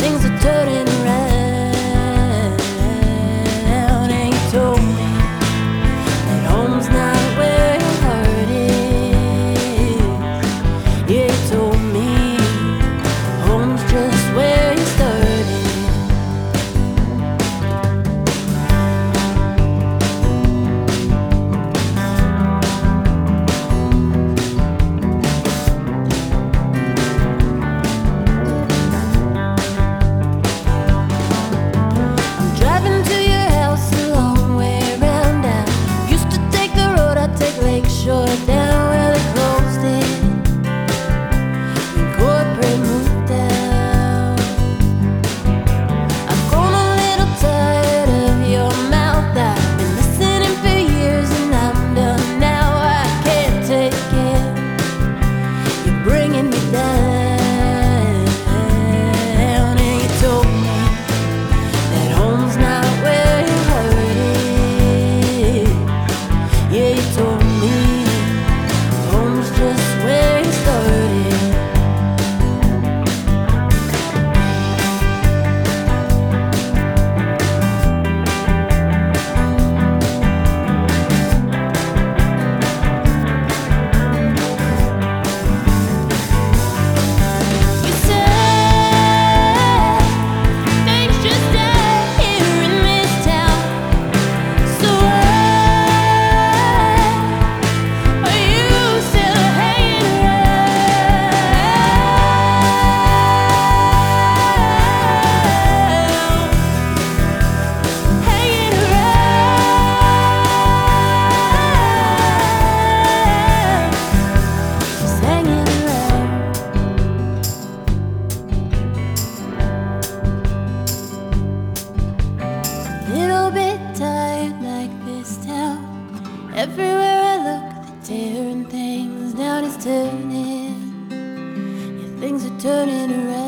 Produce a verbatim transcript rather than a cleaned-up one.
things are turning around. And you told me that home's not where your heart is. Yeah, you told me home's just where you started. Shore down where they closed it when corporate moved out. I've grown a little tired of your mouth. I've been listening for years and I'm done now. I can't take it, you're bringing me down. And you told me that home's not where your heart is. Yeah, you told me just where you started. You said things just died here in this town. So why are you still everywhere I look, they're tearing things down, it's turning. Yeah, things are turning around.